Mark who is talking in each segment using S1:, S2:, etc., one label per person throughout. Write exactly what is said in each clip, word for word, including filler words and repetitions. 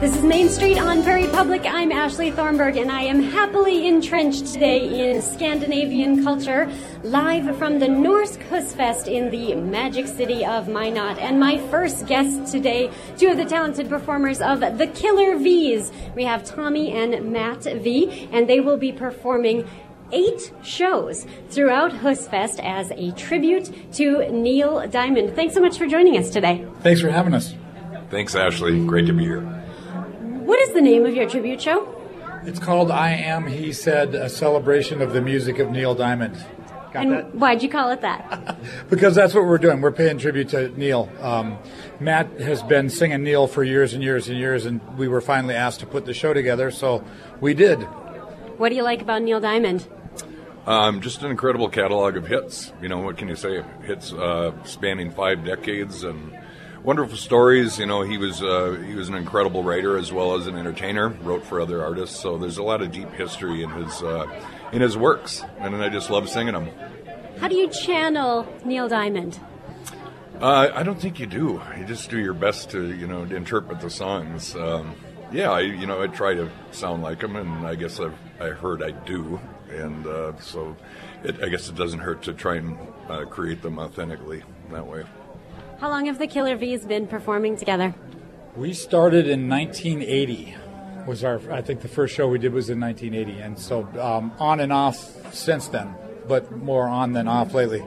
S1: This is Main Street on Prairie Public. I'm Ashley Thornburg, and I am happily entrenched today in Scandinavian culture, live from the Norsk Husfest in the magic city of Minot. And my first guests today, two of the talented performers of the Killer V's. We have Tommy and Matt V, and they will be performing eight shows throughout Husfest as a tribute to Neil Diamond. Thanks so much for joining us today.
S2: Thanks for having us.
S3: Thanks, Ashley. Great to be here.
S1: What is the name of your tribute show?
S2: It's called I Am, He Said, a celebration of the music of Neil Diamond. Got
S1: and
S2: that?
S1: Why'd you call it that?
S2: Because that's what we're doing. We're paying tribute to Neil. Um, Matt has been singing Neil for years and years and years, and we were finally asked to put the show together, so we did.
S1: What do you like about Neil Diamond?
S3: Um, just an incredible catalog of hits. You know, what can you say? Hits uh, spanning five decades and wonderful stories. You know, he was uh, he was an incredible writer as well as an entertainer. Wrote for other artists, so there's a lot of deep history in his uh, in his works, and I just love singing them.
S1: How do you channel Neil Diamond?
S3: Uh, I don't think you do. You just do your best to you know to interpret the songs. Um, yeah, I you know I try to sound like him, and I guess I've I heard I do, and uh, so it, I guess it doesn't hurt to try and uh, create them authentically that way.
S1: How long have the Killer V's been performing together?
S2: We started in nineteen eighty. Was our I think the first show we did was in nineteen eighty, and so um, on and off since then, but more on than off lately.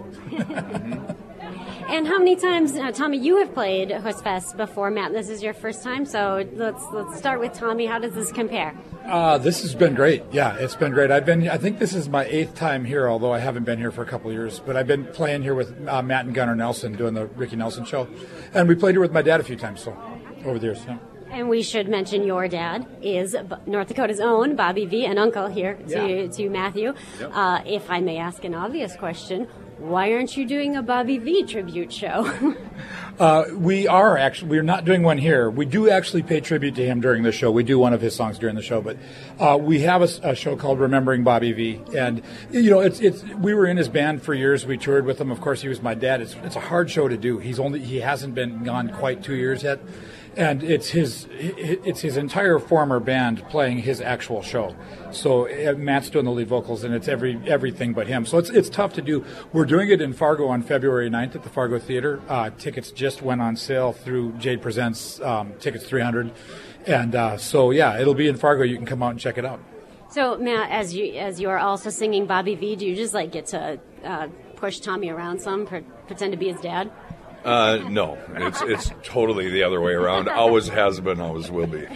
S1: And how many times, uh, Tommy, you have played Husfest before, Matt? This is your first time, so let's let's start with Tommy. How does this compare?
S2: Uh, this has been great. Yeah, it's been great. I've been. I think this is my eighth time here, although I haven't been here for a couple of years. But I've been playing here with uh, Matt and Gunnar Nelson doing the Ricky Nelson show, and we played here with my dad a few times. So over the years. Yeah.
S1: And we should mention your dad is North Dakota's own Bobby V, an uncle here to
S2: Yeah.
S1: to Matthew.
S3: Yep.
S1: Uh, if I may ask an obvious question, why aren't you doing a Bobby V tribute show?
S2: Uh, we are actually, we're not doing one here. We do actually pay tribute to him during the show. We do one of his songs during the show, but uh, we have a, a show called Remembering Bobby V. And, you know, it's, it's, we were in his band for years. We toured with him. Of course, he was my dad. It's, it's a hard show to do. He's only, he hasn't been gone quite two years yet. And it's his it's his entire former band playing his actual show. So uh, Matt's doing the lead vocals, and it's every everything but him. So it's it's tough to do. We're doing it in Fargo on February ninth at the Fargo Theater. Uh, tickets just went on sale through Jade Presents um, Tickets three hundred. And uh, so, yeah, it'll be in Fargo. You can come out and check it out.
S1: So, Matt, as you as you are also singing Bobby V, do you just like get to uh, push Tommy around some, pre- pretend to be his dad?
S3: Uh, no, it's it's totally the other way around. Always has been, always will be.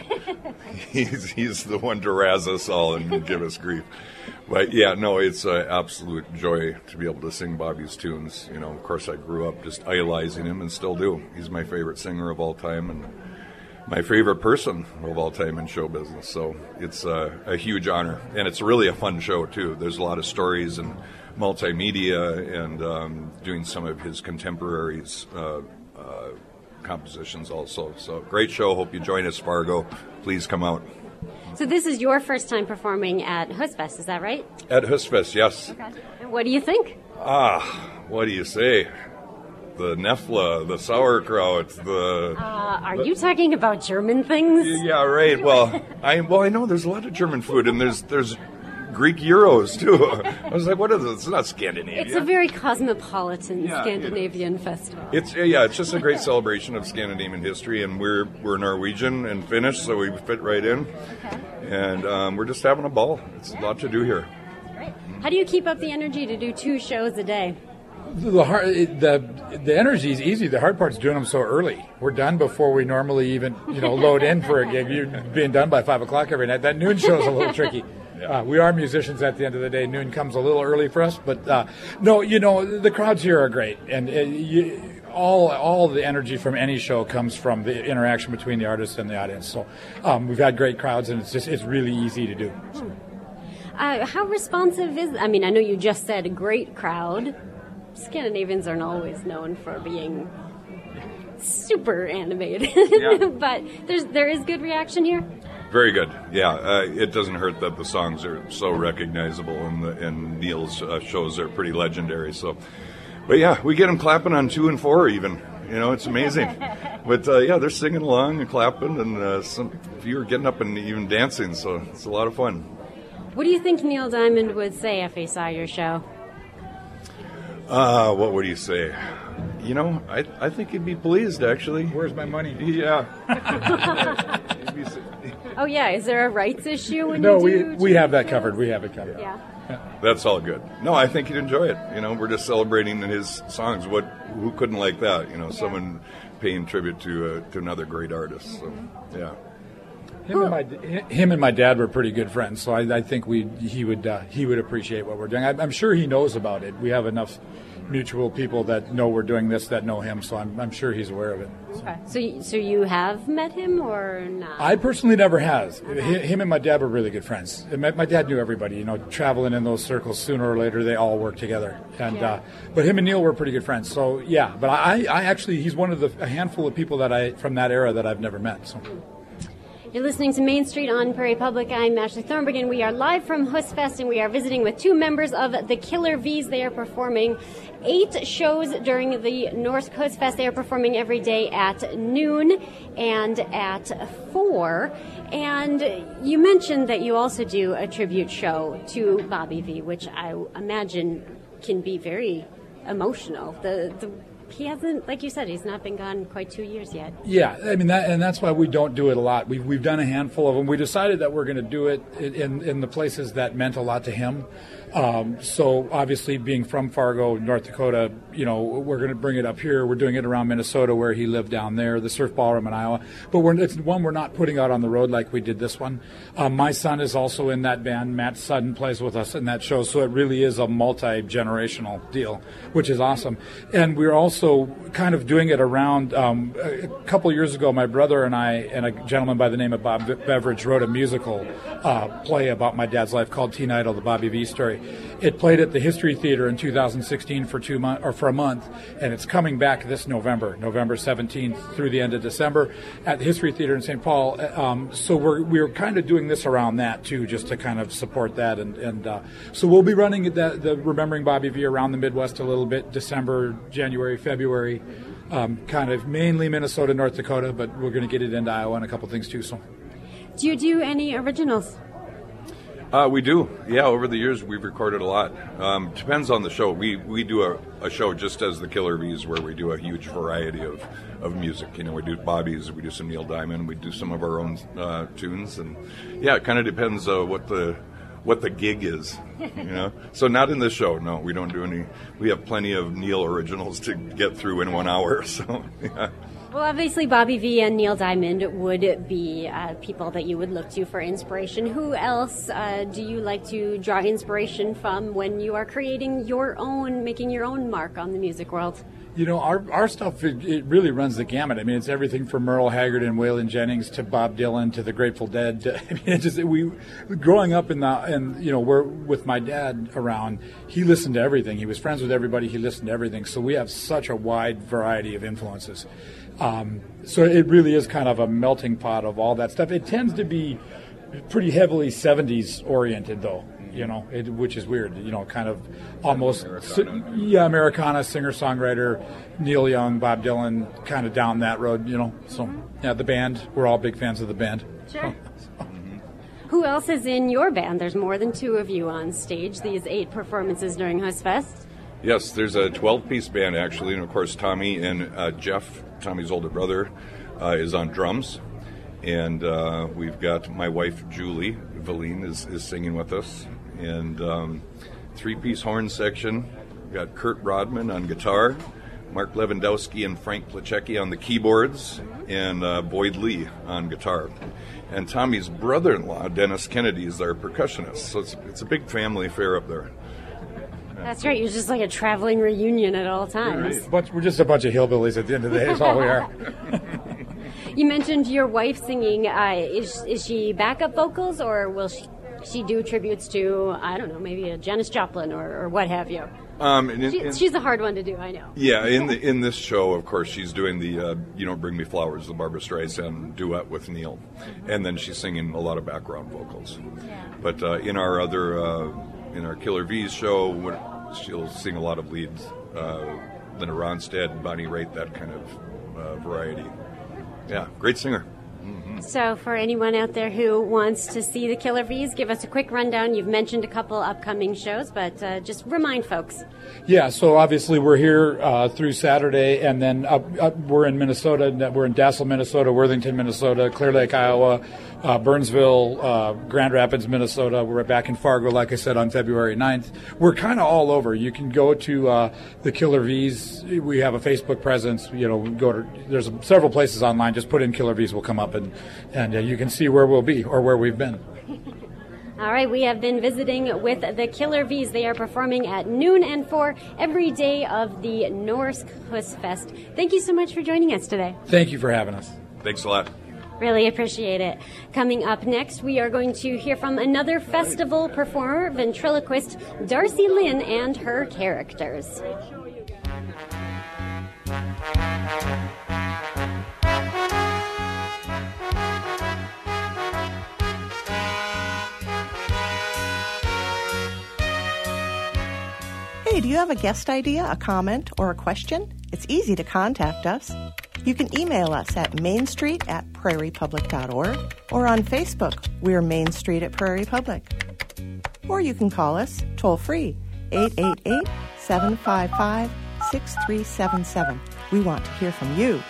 S3: He's he's the one to razz us all and give us grief. But yeah, no, it's an absolute joy to be able to sing Bobby's tunes. You know, of course, I grew up just idolizing him and still do. He's my favorite singer of all time and my favorite person of all time in show business. So it's uh, a huge honor, and it's really a fun show too. There's a lot of stories and multimedia, and um, doing some of his contemporaries' uh, uh, compositions also. So great show. Hope you join us, Fargo. Please come out.
S1: So this is your first time performing at Husfest, is that right?
S3: At Husfest, yes.
S1: Okay. And what do you think?
S3: Ah, what do you say? The Nefla, the sauerkraut, the...
S1: Uh, are you talking about German things?
S3: Yeah, right. Well, I well I know there's a lot of German food, and there's there's Greek gyros too. I was like, what is this? It's not Scandinavia.
S1: It's a very cosmopolitan
S3: Yeah,
S1: Scandinavian festival.
S3: It's yeah, it's just a great celebration of Scandinavian history, and we're we're Norwegian and Finnish, so we fit right in.
S1: Okay.
S3: And um, we're just having a ball. It's a lot to do here.
S1: Great. How do you keep up the energy to do two shows a day?
S2: The hard, the the energy is easy. The hard part's doing them so early. We're done before we normally even you know load in for a gig. You're being done by five o'clock every night. That noon show's a little tricky. Uh, we are musicians at the end of the day. Noon comes a little early for us, but uh, no, you know the crowds here are great, and uh, you, all all the energy from any show comes from the interaction between the artists and the audience. So um, we've had great crowds, and it's just it's really easy to do. So.
S1: Uh, how responsive is? I mean, I know you just said a great crowd. Scandinavians aren't always known for being super animated,
S3: Yeah.
S1: but there's there is good reaction here.
S3: Very good. Yeah, uh, it doesn't hurt that the songs are so recognizable, and the, and Neil's uh, shows are pretty legendary. So, but yeah, we get them clapping on two and four even. You know, it's amazing. But uh, yeah, they're singing along and clapping, and uh, some few are getting up and even dancing, so it's a lot of fun.
S1: What do you think Neil Diamond would say if he saw your show?
S3: Uh, what would he say? You know, I I think he'd be pleased, actually.
S2: Where's my money?
S3: Yeah.
S1: Oh, yeah. Is there a rights issue when
S2: no,
S1: you do?
S2: we we have that covered. We have it covered.
S1: Yeah.
S3: That's all good. No, I think he'd enjoy it. You know, we're just celebrating his songs. What? Who couldn't like that? You know, yeah. Someone paying tribute to uh, to another great artist. So, yeah.
S2: Him and, my, him and my dad were pretty good friends, so I, I think we he would uh, he would appreciate what we're doing. I, I'm sure he knows about it. We have enough mutual people that know we're doing this that know him, so I'm, I'm sure he's aware of it. So.
S1: Okay. So, you, so you have met him or not?
S2: I personally never has. Okay. Him and my dad were really good friends. My, my dad knew everybody. You know, traveling in those circles, sooner or later they all work together. And yeah. uh, but him and Neil were pretty good friends. So yeah. But I, I actually he's one of the a handful of people that I from that era that I've never met. So.
S1: You're listening to Main Street on Prairie Public. I'm Ashley Thornburg, and we are live from Hussfest, and we are visiting with two members of the Killer V's. They are performing eight shows during the Norsk Hussfest. They are performing every day at noon and at four. And you mentioned that you also do a tribute show to Bobby V, which I imagine can be very emotional. The the He hasn't, like you said, he's not been gone quite two years yet.
S2: Yeah, I mean, that, and that's why we don't do it a lot. We've we've done a handful of them. We decided that we're going to do it in in the places that meant a lot to him. Um, so obviously, being from Fargo, North Dakota, you know, we're going to bring it up here. We're doing it around Minnesota, where he lived down there, the Surf Ballroom in Iowa. But we're, it's one we're not putting out on the road like we did this one. Um, my son is also in that band. Matt Sudden plays with us in that show. So it really is a multi-generational deal, which is awesome. And we're also kind of doing it around, um, a couple years ago, my brother and I and a gentleman by the name of Bob Beveridge wrote a musical uh, play about my dad's life called Teen Idol, the Bobby V story. It played at the History Theater in two thousand sixteen for two months or for a month, and it's coming back this November, November seventeenth through the end of December at the History Theater in Saint Paul. Um, so we're we're kind of doing this around that too, just to kind of support that, and and uh, so we'll be running the, the Remembering Bobby V around the Midwest a little bit, December, January, February, um, kind of mainly Minnesota, North Dakota, but we're going to get it into Iowa and a couple things too. So,
S1: do you do any originals?
S3: Uh, we do. Yeah, over the years we've recorded a lot. Um, depends on the show. We we do a, a show just as the Killer V's where we do a huge variety of, of music. You know, we do Bobby's, we do some Neil Diamond, we do some of our own uh, tunes, and yeah, it kind of depends uh, what the what the gig is. You know, so not in this show. No, we don't do any. We have plenty of Neil originals to get through in one hour. So yeah.
S1: Well, obviously, Bobby V and Neil Diamond would be uh, people that you would look to for inspiration. Who else uh, do you like to draw inspiration from when you are creating your own, making your own mark on the music world?
S2: You know, our our stuff, it, it really runs the gamut. I mean, it's everything from Merle Haggard and Waylon Jennings to Bob Dylan to the Grateful Dead. To, I mean, it's just, we, growing up in the, and you know, we're with my dad around, he listened to everything. He was friends with everybody. He listened to everything. So we have such a wide variety of influences. Um, so it really is kind of a melting pot of all that stuff. It tends to be pretty heavily seventies oriented, though, you know, it, which is weird, you know, kind of almost, Americana. yeah, Americana, singer-songwriter, Neil Young, Bob Dylan, kind of down that road, you know. So, yeah, the band, we're all big fans of the band.
S1: Sure. So. Who else is in your band? There's more than two of you on stage, these eight performances during Hussfest.
S3: Yes, there's a twelve-piece band, actually, and of course Tommy and uh, Jeff, Tommy's older brother, uh, is on drums, and uh, we've got my wife Julie Valine is, is singing with us, and um, three-piece horn section. We've got Kurt Rodman on guitar, Mark Lewandowski and Frank Placecki on the keyboards, and uh, Boyd Lee on guitar. And Tommy's brother-in-law, Dennis Kennedy, is our percussionist, so it's, it's a big family affair up there.
S1: That's right. You're just like a traveling reunion at all times.
S2: Right. But we're just a bunch of hillbillies at the end of the day. That's all we are.
S1: You mentioned your wife singing. Uh, is is she backup vocals, or will she she do tributes to, I don't know, maybe a Janis Joplin or, or what have you?
S3: Um, and in,
S1: she,
S3: in,
S1: she's a hard one to do, I know.
S3: Yeah, in the in this show, of course, she's doing the uh, you know, Bring Me Flowers, the Barbra Streisand duet with Neil, and then she's singing a lot of background vocals.
S1: Yeah.
S3: But uh, in our other uh, in our Killer V's show, she'll sing a lot of leads, uh, Linda Ronstadt, Bonnie Raitt, that kind of uh, variety. Yeah, great singer.
S1: So for anyone out there who wants to see the Killer V's, give us a quick rundown. You've mentioned a couple upcoming shows, but uh, just remind folks.
S2: Yeah, so obviously we're here uh, through Saturday, and then up, up, we're in Minnesota. We're in Dassel, Minnesota, Worthington, Minnesota, Clear Lake, Iowa, uh, Burnsville, uh, Grand Rapids, Minnesota. We're back in Fargo, like I said, on February ninth. We're kind of all over. You can go to uh, the Killer V's. We have a Facebook presence. You know, go to there's several places online. Just put in Killer V's, will come up, and and uh, you can see where we'll be or where we've been.
S1: All right, we have been visiting with the Killer V's. They are performing at noon and four every day of the Norsk Husfest. Thank you so much for joining us today.
S2: Thank you for having us.
S3: Thanks a lot.
S1: Really appreciate it. Coming up next, we are going to hear from another festival performer, ventriloquist Darcy Lynn, and her characters.
S4: Hey, do you have a guest idea, a comment, or a question? It's easy to contact us. You can email us at mainstreet at prairie public dot org or on Facebook, we're Main Street at Prairie Public. Or you can call us toll-free, eight eight eight, seven five five, six three seven seven. We want to hear from you.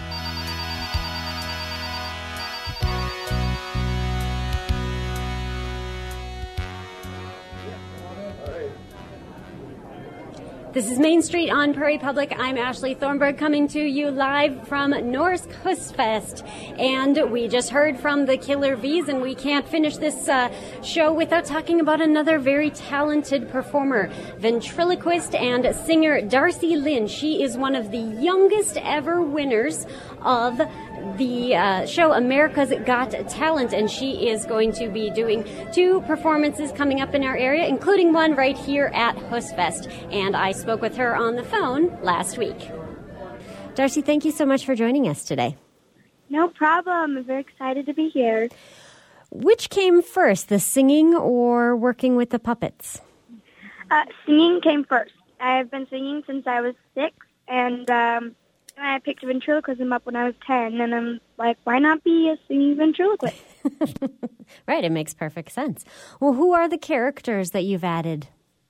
S1: This is Main Street on Prairie Public. I'm Ashley Thornburg coming to you live from Norsk Husfest. And we just heard from the Killer V's, and we can't finish this uh, show without talking about another very talented performer, ventriloquist and singer Darcy Lynn. She is one of the youngest ever winners of the uh, show America's Got Talent, and she is going to be doing two performances coming up in our area, including one right here at Husfest. And I spoke with her on the phone last week. Darcy, thank you so much for joining us today.
S5: No problem. I'm very excited to be here.
S1: Which came first, the singing or working with the puppets?
S5: Uh, singing came first. I've been singing since I was six, and um, I picked ventriloquism up when I was ten, and I'm like, why not be a singing ventriloquist?
S1: Right, it makes perfect sense. Well, who are the characters that you've added?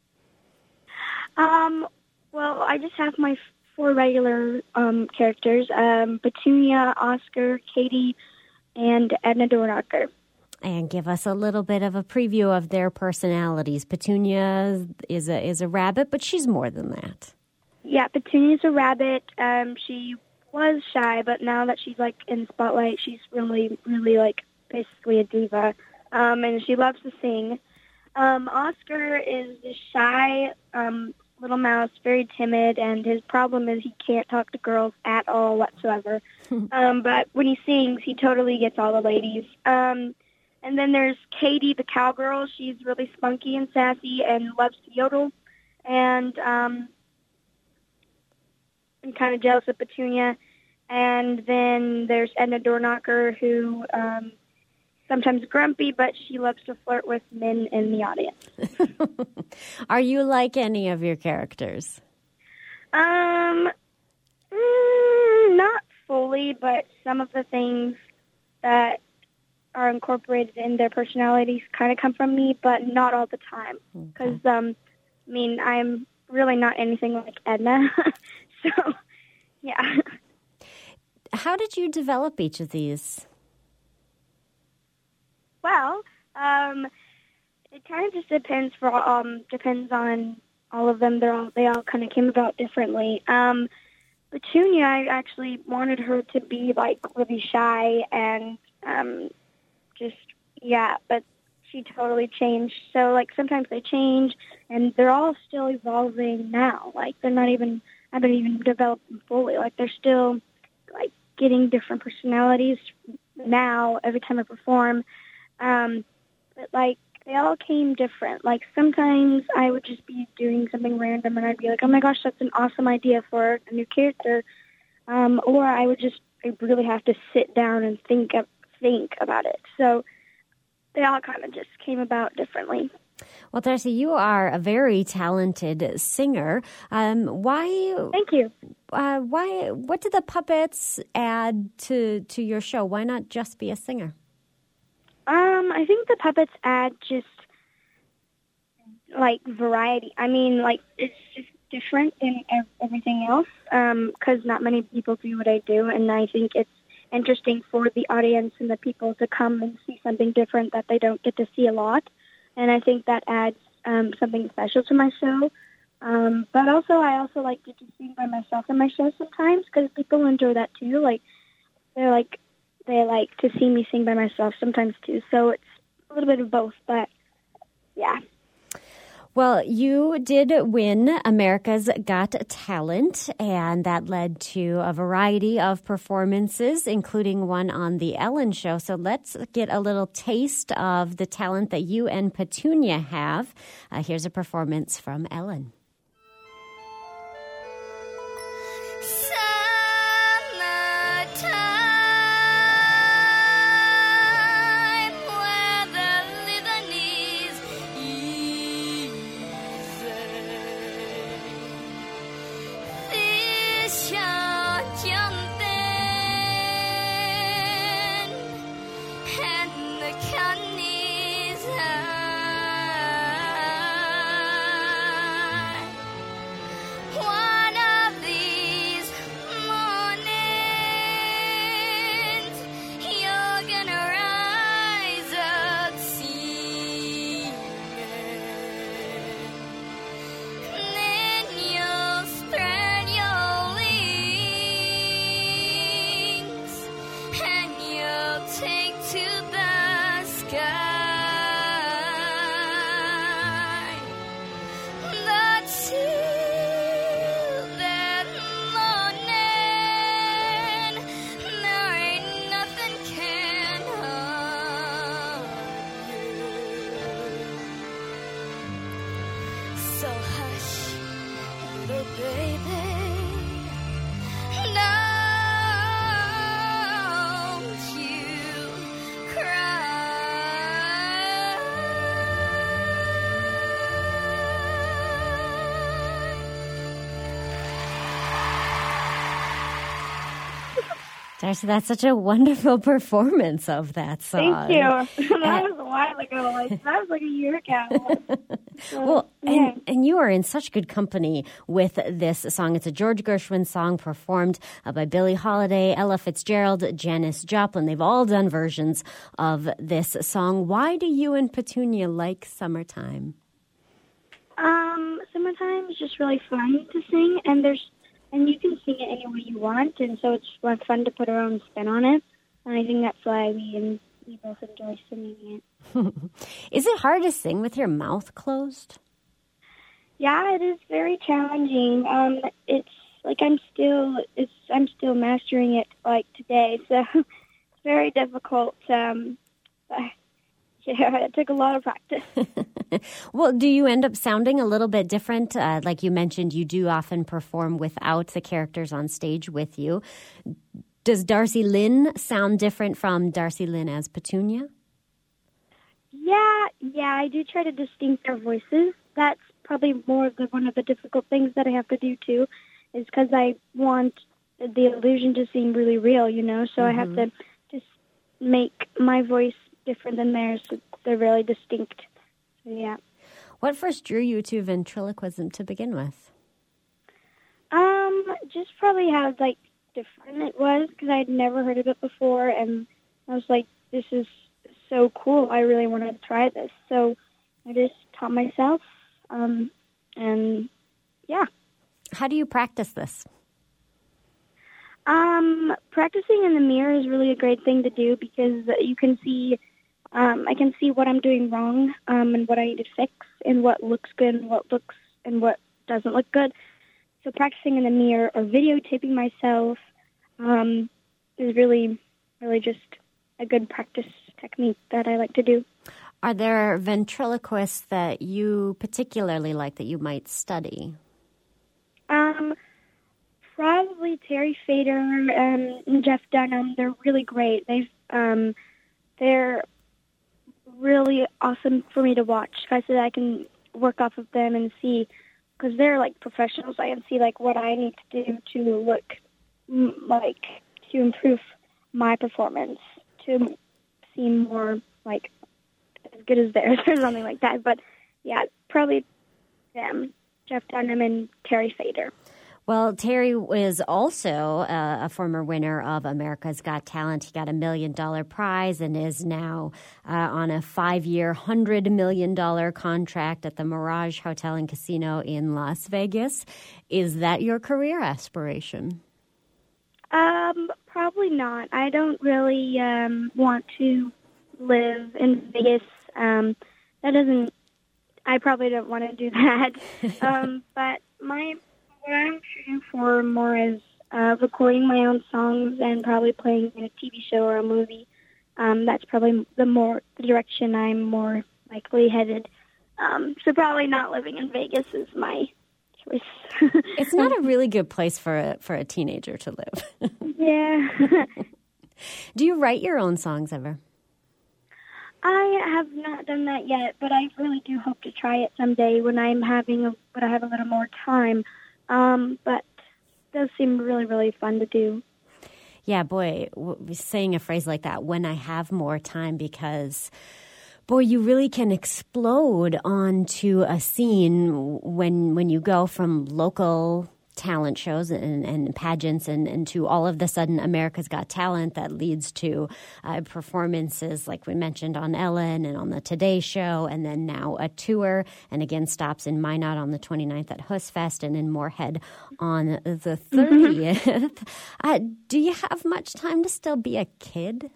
S5: Um, well, I just have my four regular um, characters, um, Petunia, Oscar, Katie, and Edna Dornacher.
S1: And give us a little bit of a preview of their personalities. Petunia is a is a rabbit, but she's more than that.
S5: Yeah, Petunia's a rabbit. Um, she was shy, but now that she's, like, in the spotlight, she's really, really, like, basically a diva. Um, and she loves to sing. Um, Oscar is the shy um, little mouse, very timid, and his problem is he can't talk to girls at all whatsoever. um, but when he sings, he totally gets all the ladies. Um, and then there's Katie, the cowgirl. She's really spunky and sassy and loves to yodel. And... Um, I'm kind of jealous of Petunia. And then there's Edna Dornacher, who um, sometimes grumpy, but she loves to flirt with men in the audience.
S1: Are you like any of your characters?
S5: Um, mm, not fully, but some of the things that are incorporated in their personalities kind of come from me, but not all the time. Because, okay. um, I mean, I'm really not anything like Edna. So, yeah.
S1: How did you develop each of these?
S5: Well, um, it kind of just depends for um depends on all of them. They're all they all kind of came about differently. Um, Petunia, I actually wanted her to be like really shy and um, just yeah, but she totally changed. So like sometimes they change, and they're all still evolving now. Like they're not even. I haven't even developed them fully. Like, they're still, like, getting different personalities now every time I perform. Um, but, like, they all came different. Like, sometimes I would just be doing something random, and I'd be like, oh, my gosh, that's an awesome idea for a new character. Um, or I would just I really have to sit down and think of, think about it. So they all kind of just came about differently.
S1: Well, Darcy, you are a very talented singer. Um, why?
S5: Thank you.
S1: Uh, why? What did the puppets add to to your show? Why not just be a singer?
S5: Um, I think the puppets add just like variety. I mean, like it's just different than ev- everything else because um, not many people do what I do, and I think it's interesting for the audience and the people to come and see something different that they don't get to see a lot. And I think that adds um, something special to my show. Um, but also, I also like to just sing by myself in my show sometimes because people enjoy that too. Like they're like they like to see me sing by myself sometimes too. So it's a little bit of both. But yeah.
S1: Well, you did win America's Got Talent, and that led to a variety of performances, including one on The Ellen Show. So let's get a little taste of the talent that you and Petunia have. Uh, here's a performance from Ellen. Darcy, that's such a wonderful performance of that song.
S5: Thank you. That was a while ago. Like, that was like a year ago. So,
S1: well,
S5: yeah.
S1: and, and you are in such good company with this song. It's a George Gershwin song performed uh, by Billie Holiday, Ella Fitzgerald, Janis Joplin. They've all done versions of this song. Why do you and Petunia like Summertime?
S5: Um, Summertime is just really fun to sing, and there's And you can sing it any way you want, and so it's fun to put our own spin on it. And I think that's why we and we both enjoy singing it.
S1: Is it hard to sing with your mouth closed?
S5: Yeah, it is very challenging. Um, it's like I'm still it's I'm still mastering it like today, so it's very difficult. Um, yeah, it took a lot of practice.
S1: Well, do you end up sounding a little bit different? Uh, like you mentioned, you do often perform without the characters on stage with you. Does Darcy Lynn sound different from Darcy Lynn as Petunia?
S5: Yeah, yeah, I do try to distinct their voices. That's probably more of the, one of the difficult things that I have to do, too, is because I want the illusion to seem really real, you know, so mm-hmm. I have to just make my voice different than theirs, so they're really distinct. So, yeah.
S1: What first drew you to ventriloquism to begin with?
S5: Um, just probably how, like, different it was, because I'd never heard of it before, and I was like, this is so cool. I really wanted to try this. So I just taught myself, um, and, yeah.
S1: How do you practice this?
S5: Um, practicing in the mirror is really a great thing to do because you can see Um, I can see what I'm doing wrong um, and what I need to fix and what looks good and what looks and what doesn't look good. So practicing in the mirror or videotaping myself um, is really, really just a good practice technique that I like to do.
S1: Are there ventriloquists that you particularly like that you might study?
S5: Um, probably Terry Fader and Jeff Dunham. They're really great. They've um, they're really awesome for me to watch. I said I can work off of them and see, because they're like professionals. I can see like what I need to do to look like to improve my performance, to seem more like as good as theirs or something like that. But yeah, probably them, Jeff Dunham and Terry Fader.
S1: Well, Terry is also uh, a former winner of America's Got Talent. He got a million dollar prize and is now uh, on a five-year, one hundred million dollars contract at the Mirage Hotel and Casino in Las Vegas. Is that your career aspiration?
S5: Um, probably not. I don't really um, want to live in Vegas. Um, that doesn't. I probably don't want to do that. um, but my what I'm shooting for more is uh, recording my own songs and probably playing in a T V show or a movie. Um, that's probably the more the direction I'm more likely headed. Um, so probably not living in Vegas is my choice.
S1: It's not a really good place for a, for a teenager to live.
S5: Yeah.
S1: Do you write your own songs ever?
S5: I have not done that yet, but I really do hope to try it someday when I'm having a, when I have a little more time. Um, but it does seem really, really fun to do. Yeah,
S1: boy, w- saying a phrase like that, when I have more time, because, boy, you really can explode onto a scene when when you go from local talent shows and, and pageants and, and to all of the sudden America's Got Talent that leads to uh, performances like we mentioned on Ellen and on the Today Show, and then now a tour, and again stops in Minot on the twenty-ninth at Hussfest and in Moorhead on the thirtieth. Mm-hmm. Uh, do you have much time to still be a kid?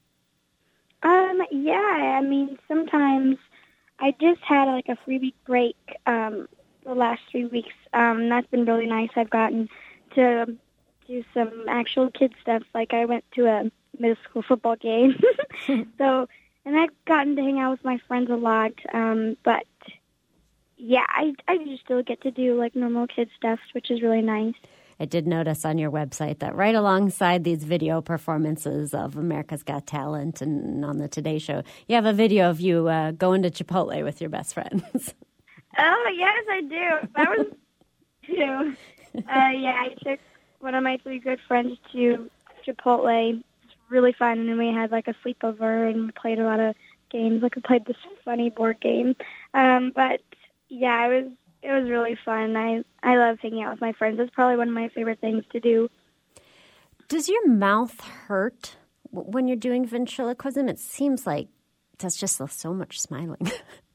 S5: Um, yeah, I mean, sometimes I just had like a three-week break um, the last three weeks. Um, that's been really nice. I've gotten to do some actual kid stuff. Like I went to a middle school football game. so, and I've gotten to hang out with my friends a lot. Um, but yeah, I, I just still get to do like normal kid stuff, which is really nice.
S1: I did notice on your website that right alongside these video performances of America's Got Talent and on the Today Show, you have a video of you uh, going to Chipotle with your best friends.
S5: Oh, yes, I do. That was too. Uh, yeah, I took one of my three good friends to Chipotle. It was really fun, and then we had like a sleepover and we played a lot of games. Like we played this funny board game. Um, but yeah, it was it was really fun. I I love hanging out with my friends. It's probably one of my favorite things to do.
S1: Does your mouth hurt when you're doing ventriloquism? It seems like that's just so much smiling.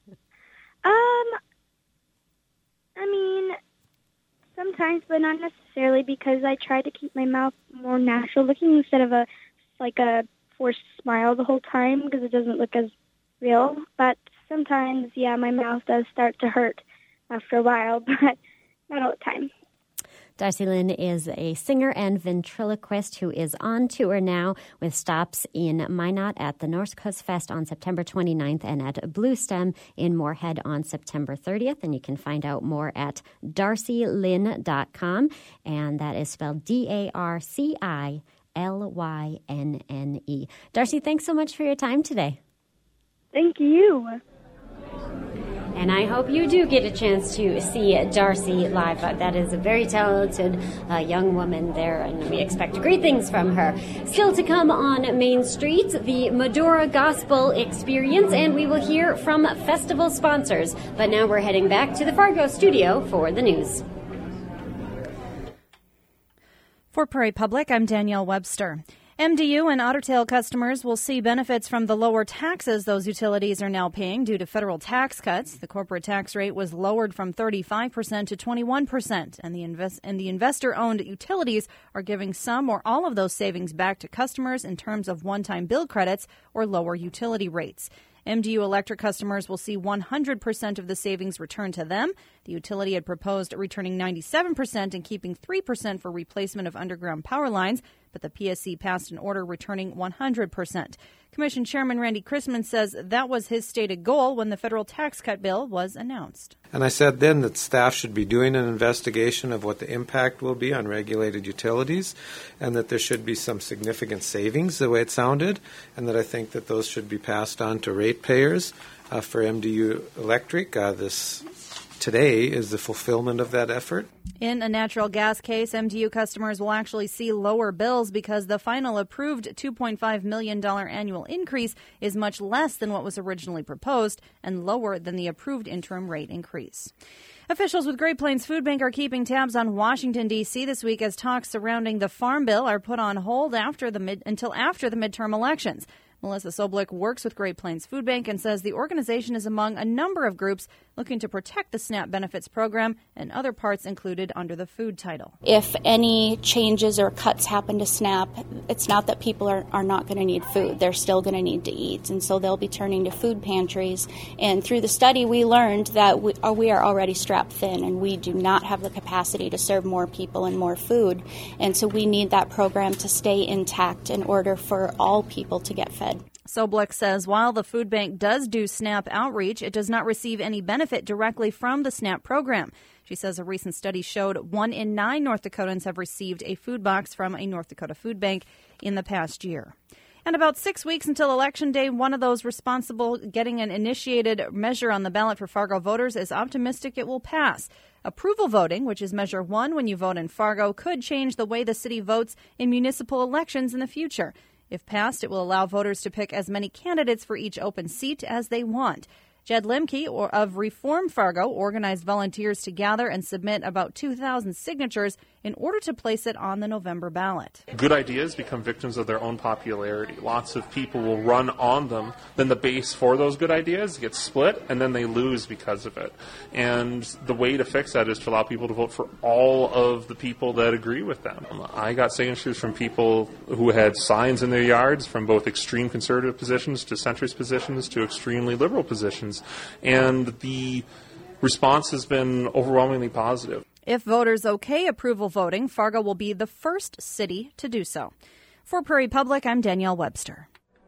S5: um. I mean, sometimes, but not necessarily, because I try to keep my mouth more natural looking instead of a like a forced smile the whole time, because it doesn't look as real. But sometimes, yeah, my mouth does start to hurt after a while, but not all the time.
S1: Darcy Lynn is a singer and ventriloquist who is on tour now with stops in Minot at the Norsk Hussfest on September twenty-ninth and at Blue Stem in Moorhead on September thirtieth. And you can find out more at darcy lynn dot com, and that is spelled D A R C I L Y N N E. Darcy, thanks so much for your time today.
S5: Thank you.
S1: And I hope you do get a chance to see Darcy live. That is a very talented uh, young woman there, and we expect great things from her. Still to come on Main Street, the Medora Gospel Experience, and we will hear from festival sponsors. But now we're heading back to the Fargo studio for the news.
S6: For Prairie Public, I'm Danielle Webster. M D U and Otter Tail customers will see benefits from the lower taxes those utilities are now paying due to federal tax cuts. The corporate tax rate was lowered from thirty-five percent to twenty-one percent, and the invest and the investor-owned utilities are giving some or all of those savings back to customers in terms of one-time bill credits or lower utility rates. M D U Electric customers will see one hundred percent of the savings returned to them. The utility had proposed returning ninety-seven percent and keeping three percent for replacement of underground power lines, but the P S C passed an order returning one hundred percent. Commission Chairman Randy Chrisman says that was his stated goal when the federal tax cut bill was announced.
S7: And I said then that staff should be doing an investigation of what the impact will be on regulated utilities, and that there should be some significant savings, the way it sounded, and that I think that those should be passed on to ratepayers uh, for M D U Electric. Uh, this today is the fulfillment of that effort.
S6: In a natural gas case, M D U customers will actually see lower bills because the final approved two point five million dollars annual increase is much less than what was originally proposed and lower than the approved interim rate increase. Officials with Great Plains Food Bank are keeping tabs on Washington, D C this week as talks surrounding the Farm Bill are put on hold after the mid- until after the midterm elections. Melissa Soblick works with Great Plains Food Bank and says the organization is among a number of groups looking to protect the SNAP benefits program and other parts included under the food title.
S8: If any changes or cuts happen to SNAP, it's not that people are, are not going to need food. They're still going to need to eat, and so they'll be turning to food pantries. And through the study, we learned that we are, we are already strapped thin, and we do not have the capacity to serve more people and more food. And so we need that program to stay intact in order for all people to get fed.
S6: Soblick says while the food bank does do SNAP outreach, it does not receive any benefit directly from the SNAP program. She says a recent study showed one in nine North Dakotans have received a food box from a North Dakota food bank in the past year. And about six weeks until Election Day, one of those responsible getting an initiated measure on the ballot for Fargo voters is optimistic it will pass. Approval voting, which is Measure one when you vote in Fargo, could change the way the city votes in municipal elections in the future. If passed, it will allow voters to pick as many candidates for each open seat as they want. Jed Lemke of Reform Fargo organized volunteers to gather and submit about two thousand signatures in order to place it on the November ballot.
S9: Good ideas become victims of their own popularity. Lots of people will run on them. Then the base for those good ideas gets split, and then they lose because of it. And the way to fix that is to allow people to vote for all of the people that agree with them. I got signatures from people who had signs in their yards, from both extreme conservative positions to centrist positions to extremely liberal positions. And the response has been overwhelmingly positive.
S6: If voters okay approval voting, Fargo will be the first city to do so. For Prairie Public, I'm Danielle Webster.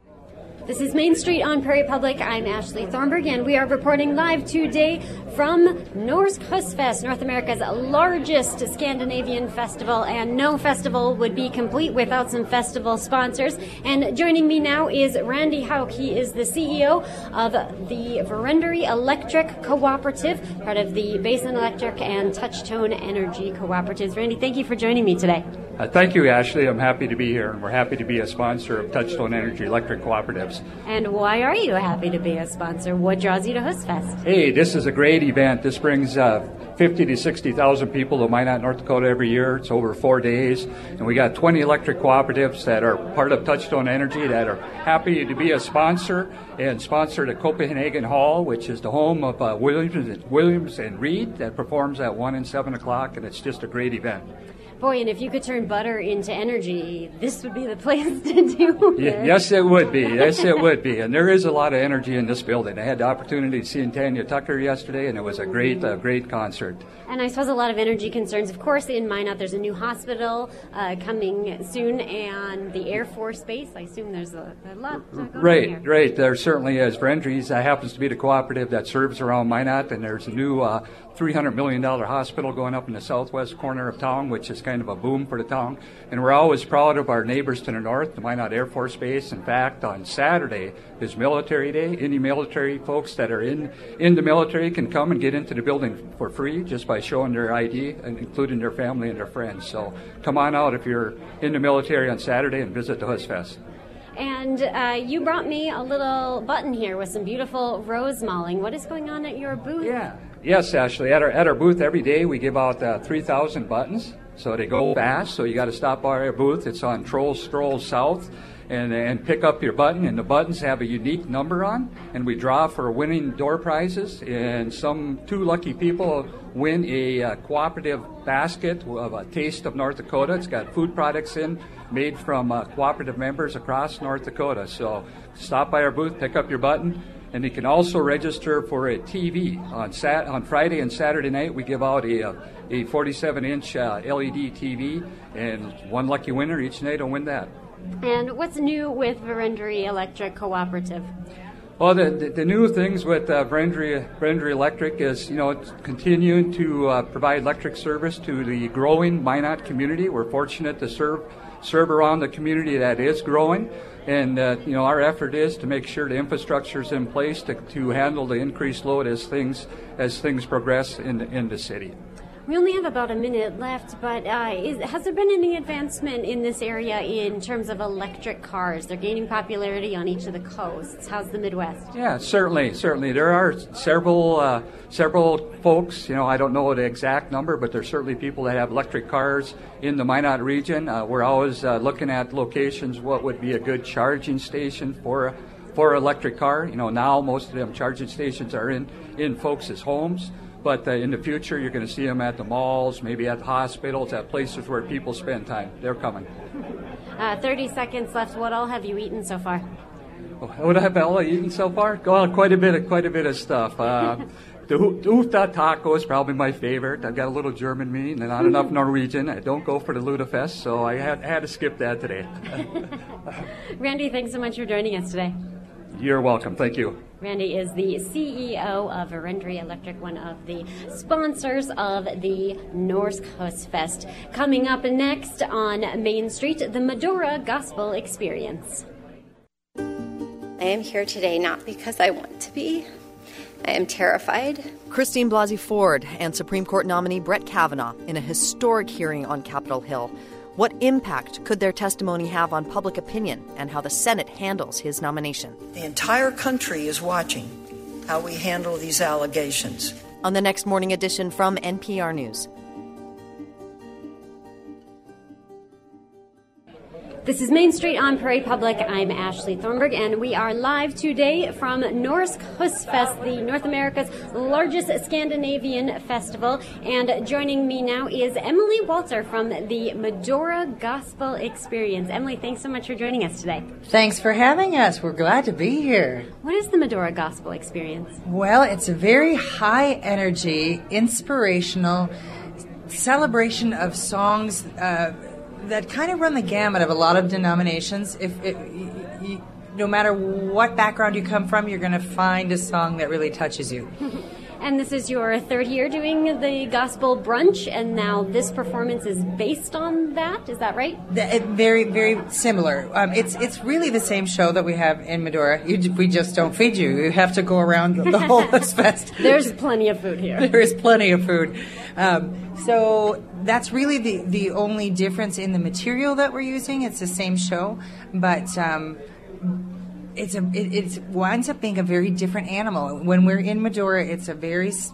S1: This is Main Street on Prairie Public. I'm Ashley Thornburg, and we are reporting live today from Norsk Husfest, North America's largest Scandinavian festival, and no festival would be complete without some festival sponsors. And joining me now is Randy Hauk. He is the C E O of the Verendery Electric Cooperative, part of the Basin Electric and Touchtone Energy Cooperatives. Randy, thank you for joining me today.
S10: Uh, thank you, Ashley. I'm happy to be here, and we're happy to be a sponsor of Touchtone Energy Electric Cooperatives.
S1: And why are you happy to be a sponsor? What draws you to Husfest?
S10: Hey, this is a great event. This brings uh, fifty to sixty thousand people to Minot, North Dakota every year. It's over four days. And we got twenty electric cooperatives that are part of Touchtone Energy that are happy to be a sponsor and sponsor the Copenhagen Hall, which is the home of uh, Williams, Williams and Reed, that performs at one and seven o'clock, and it's just a great event.
S1: Boy, and if you could turn butter into energy, this would be the place to do it.
S10: Yeah, yes, it would be. Yes, it would be. And there is a lot of energy in this building. I had the opportunity to see Tanya Tucker yesterday, and it was a great, uh, great concert.
S1: And I suppose a lot of energy concerns. Of course, in Minot, there's a new hospital uh, coming soon, and the Air Force Base. I assume there's a, a lot going
S10: right,
S1: on here.
S10: Right, there certainly is. Verendery's uh, happens to be the cooperative that serves around Minot, and there's a new uh, three hundred million dollars hospital going up in the southwest corner of town, which is kind of a boom for the town. And we're always proud of our neighbors to the north, the Minot Air Force Base. In fact, on Saturday is Military Day. Any military folks that are in, in the military can come and get into the building for free just by showing their I D, and including their family and their friends. So come on out if you're in the military on Saturday and visit the Husfest.
S1: And uh, you brought me a little button here with some beautiful rose mulling. What is going on at your booth?
S10: Yeah. Yes, Ashley. At our, at our booth every day we give out uh, three thousand buttons. So they go fast, so you got to stop by our booth. It's on Troll Stroll South, and and pick up your button. And the buttons have a unique number on, and we draw for winning door prizes. And some two lucky people win a uh, cooperative basket of a Taste of North Dakota. It's got food products in, made from uh, cooperative members across North Dakota. So stop by our booth, pick up your button, And you can also register for a T V. On sat on Friday and Saturday night, we give out a a forty-seven inch uh, L E D T V, and one lucky winner each night will win that.
S1: And what's new with Verendrye Electric Cooperative?
S10: Well, the, the, the new things with uh, Verendrye, Verendrye Electric is, you know, it's continuing to uh, provide electric service to the growing Minot community. We're fortunate to serve serve around the community that is growing. And, uh, you know, our effort is to make sure the infrastructure is in place to, to handle the increased load as things as things progress in the, in the city.
S1: We only have about a minute left, but uh, is, has there been any advancement in this area in terms of electric cars? They're gaining popularity on each of the coasts. How's the Midwest?
S10: Yeah, certainly, certainly. There are several uh, several folks, you know, I don't know the exact number, but there's certainly people that have electric cars in the Minot region. Uh, we're always uh, looking at locations, what would be a good charging station for for an electric car. You know, now most of them charging stations are in, in folks' homes. But uh, in the future, you're going to see them at the malls, maybe at the hospitals, at places where people spend time. They're coming.
S1: Uh, thirty seconds left. What all have you eaten so far?
S10: What have I all eaten so far? Well, quite a bit of quite a bit of stuff. Uh, the Ufta taco is probably my favorite. I've got a little German meat and not enough Norwegian. I don't go for the Ludafest, so I had, had to skip that today.
S1: Randy, thanks so much for joining us today.
S10: You're welcome. Thank you.
S1: Randy is the C E O of Verendrye Electric, one of the sponsors of the Norse Coast Fest. Coming up next on Main Street, the Medora Gospel Experience.
S11: I am here today not because I want to be. I am terrified.
S12: Christine Blasey Ford and Supreme Court nominee Brett Kavanaugh in a historic hearing on Capitol Hill. What impact could their testimony have on public opinion and how the Senate handles his nomination?
S13: The entire country is watching how we handle these allegations.
S12: On the next morning edition from N P R News.
S1: This is Main Street on Prairie Public. I'm Ashley Thornburg, and we are live today from Norse Kustfest, the North America's largest Scandinavian festival. And joining me now is Emily Walter from the Medora Gospel Experience. Emily, thanks so much for joining us today.
S14: Thanks for having us. We're glad to be here.
S1: What is the Medora Gospel Experience?
S14: Well, it's a very high energy, inspirational celebration of songs uh, that kind of run the gamut of a lot of denominations. If it, you, you, no matter what background you come from, you're going to find a song that really touches you.
S1: And this is your third year doing the Gospel Brunch, and now this performance is based on that. Is that right?
S14: The, it, very, very similar. Um, it's it's really the same show that we have in Medora. You, we just don't feed you. You have to go around the, the whole fest.
S1: There's plenty of food here.
S14: There is plenty of food. Um, so that's really the, the only difference in the material that we're using. It's the same show, but um, it's a it it's, winds up being a very different animal. When we're in Medora, it's a very s-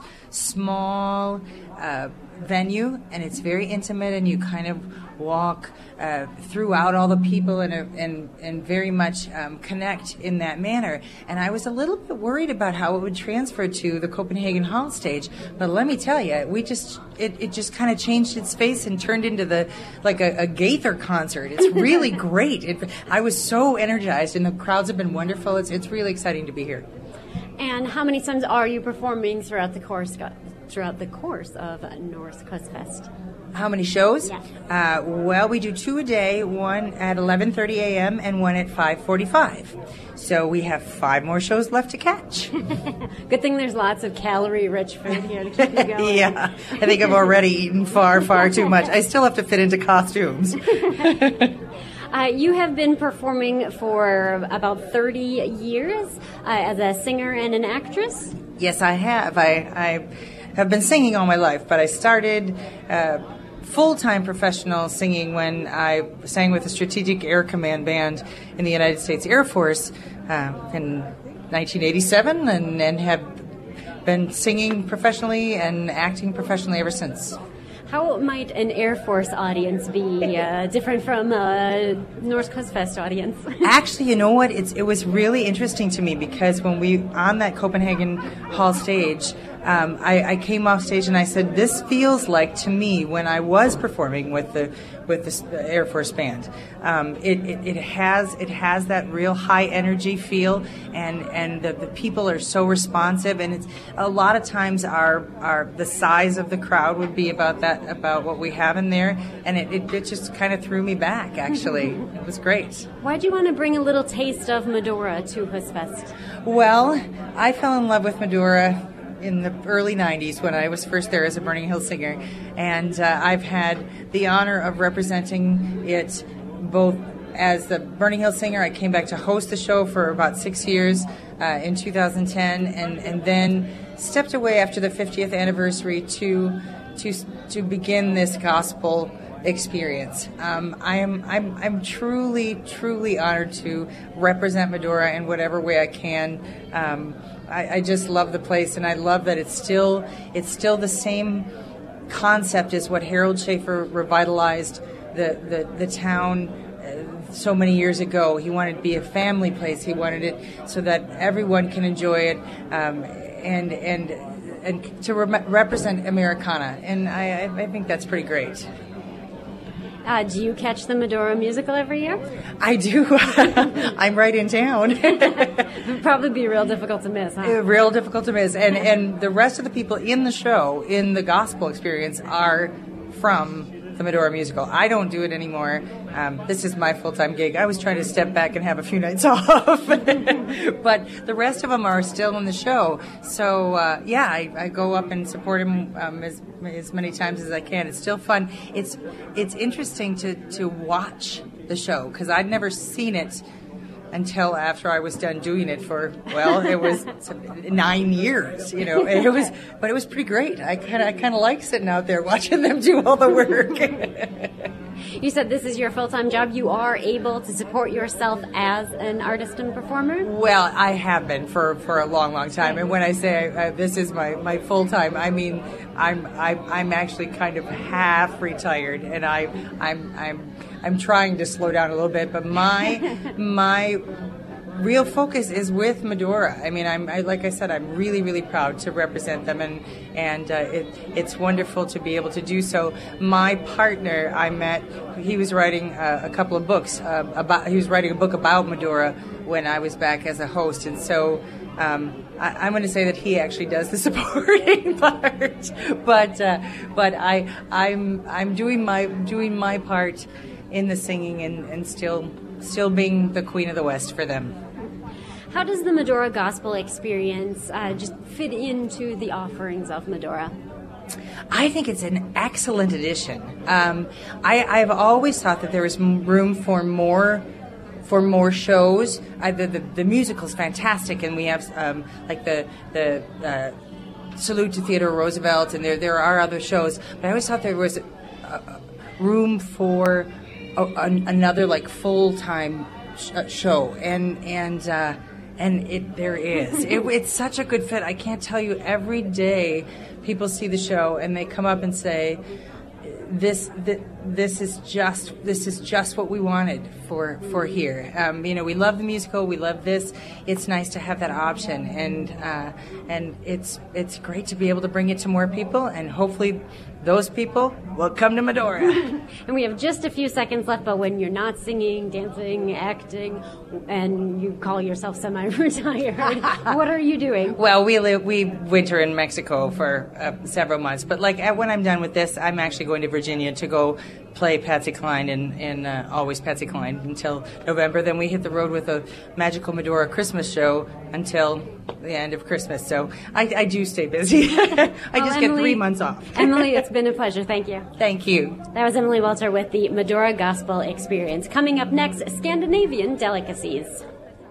S14: small uh, venue, and it's very intimate, and you kind of walk uh, throughout all the people and uh, and and very much um, connect in that manner. And I was a little bit worried about how it would transfer to the Copenhagen Hall stage, but let me tell you, we just it, it just kind of changed its face and turned into the like a, a Gaither concert. It's really great. It, I was so energized, and the crowds have been wonderful. It's it's really exciting to be here.
S1: And how many times are you performing throughout the course throughout the course of Norse Kustfest?
S14: How many shows?
S1: Yeah.
S14: Uh, well, we do two a day, one at eleven thirty a.m. and one at five forty-five. So we have five more shows left to catch.
S1: Good thing there's lots of calorie-rich food here to keep you going.
S14: Yeah, I think I've already eaten far, far too much. I still have to fit into costumes.
S1: Uh, you have been performing for about thirty years uh, as a singer and an actress?
S14: Yes, I have. I, I have been singing all my life, but I started uh, full-time professional singing when I sang with the Strategic Air Command Band in the United States Air Force uh, in nineteen eighty-seven, and, and have been singing professionally and acting professionally ever since.
S1: How might an Air Force audience be uh, different from a Norse Kustfest audience?
S14: Actually, you know what? It's, it was really interesting to me because when we, on that Copenhagen Hall stage, um, I, I came off stage and I said, this feels like to me when I was performing with the with the Air Force Band. Um, it, it, it has it has that real high energy feel, and and the, the people are so responsive, and it's a lot of times our our the size of the crowd would be about that about what we have in there, and it, it, it just kind of threw me back. Actually, it was great.
S1: Why do you want to bring a little taste of Medora to Hussfest?
S14: Well, I fell in love with Medora in the early nineties when I was first there as a Burning Hill singer, and uh, I've had the honor of representing it both as the Burning Hill singer. I came back to host the show for about six years uh, in two thousand ten, and, and then stepped away after the fiftieth anniversary to to to begin this gospel experience. Um, I am I'm I'm truly truly honored to represent Medora in whatever way I can. Um, I, I just love the place, and I love that it's still it's still the same concept as what Harold Schaefer revitalized the the, the town uh, so many years ago. He wanted it to be a family place. He wanted it so that everyone can enjoy it, um, and and and to re- represent Americana. And I, I think that's pretty great.
S1: Uh, do you catch the Medora musical every year?
S14: I do. I'm right in town.
S1: It would probably be real difficult to miss, huh?
S14: Uh, real difficult to miss. And and the rest of the people in the show, in the gospel experience, are from the Medora musical. I don't do it anymore. Um, this is my full-time gig. I was trying to step back and have a few nights off. But the rest of them are still in the show. So, uh, yeah, I, I go up and support him um, as, as many times as I can. It's still fun. It's it's interesting to, to watch the show, because I'd never seen it until after I was done doing it for, well, it was nine years, you know. It was, but it was pretty great. I kind of, I kind of like sitting out there watching them do all the work.
S1: You said this is your full-time job. You are able to support yourself as an artist and performer?
S14: Well, I have been for, for a long, long time. And when I say uh, this is my, my full-time, I mean I'm I, I'm actually kind of half retired, and I I'm I'm I'm trying to slow down a little bit. But my my real focus is with Medora. I mean, I'm I, like I said, I'm really, really proud to represent them, and and uh, it, it's wonderful to be able to do so. My partner, I met, he was writing uh, a couple of books uh, about. He was writing a book about Medora when I was back as a host, and so. Um, I, I'm going to say that he actually does the supporting part, but uh, but I I'm I'm doing my doing my part in the singing, and, and still still being the Queen of the West for them.
S1: How does the Medora Gospel experience uh, just fit into the offerings of Medora?
S14: I think it's an excellent addition. Um, I, I've always thought that there was room for more. For more shows. I, the, the the musical's fantastic, and we have um, like the the uh, Salute to Theodore Roosevelt, and there there are other shows. But I always thought there was uh, room for a, an, another like full time sh- show, and and uh, and it there is. it, it's such a good fit. I can't tell you. Every day, people see the show and they come up and say, This, this this is just this is just what we wanted for for here. Um, you know, we love the musical, we love this. It's nice to have that option, and uh, and it's it's great to be able to bring it to more people, and hopefully those people will come to Medora.
S1: And we have just a few seconds left, but when you're not singing, dancing, acting, and you call yourself semi-retired, what are you doing?
S14: Well, we live, we winter in Mexico for uh, several months, but like when I'm done with this, I'm actually going to Virginia to go play Patsy Cline in, in uh, Always Patsy Cline until November. Then we hit the road with a Magical Medora Christmas show until the end of Christmas. So I, I do stay busy. I
S1: well,
S14: just
S1: Emily,
S14: get three months off.
S1: Emily, it's been a pleasure. Thank you.
S14: Thank you.
S1: That was Emily Welter with the Medora Gospel Experience. Coming up next, Scandinavian delicacies.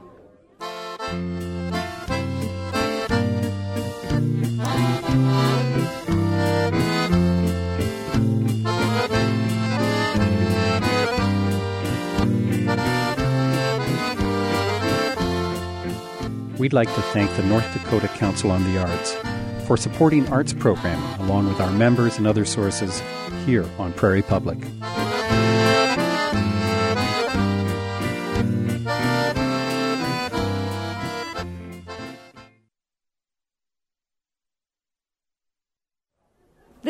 S15: We'd like to thank the North Dakota Council on the Arts for supporting arts programming along with our members and other sources here on Prairie Public.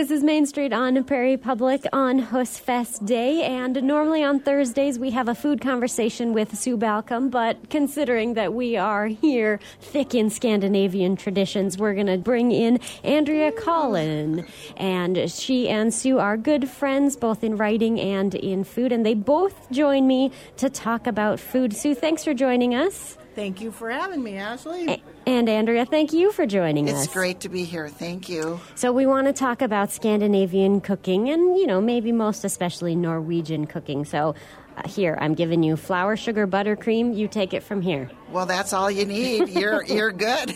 S1: This is Main Street on Prairie Public on Husfest Day, and normally on Thursdays we have a food conversation with Sue Balcom, but considering that we are here thick in Scandinavian traditions, we're going to bring in Andrea Collin, and she and Sue are good friends both in writing and in food, and they both join me to talk about food. Sue, thanks for joining us.
S16: Thank you for having me, Ashley.
S1: A- and Andrea, thank you for joining
S16: it's
S1: us.
S16: It's great to be here. Thank you.
S1: So we want to talk about Scandinavian cooking and, you know, maybe most especially Norwegian cooking. So uh, here, I'm giving you flour, sugar, buttercream. You take it from here.
S16: Well, that's all you need. You're you're good.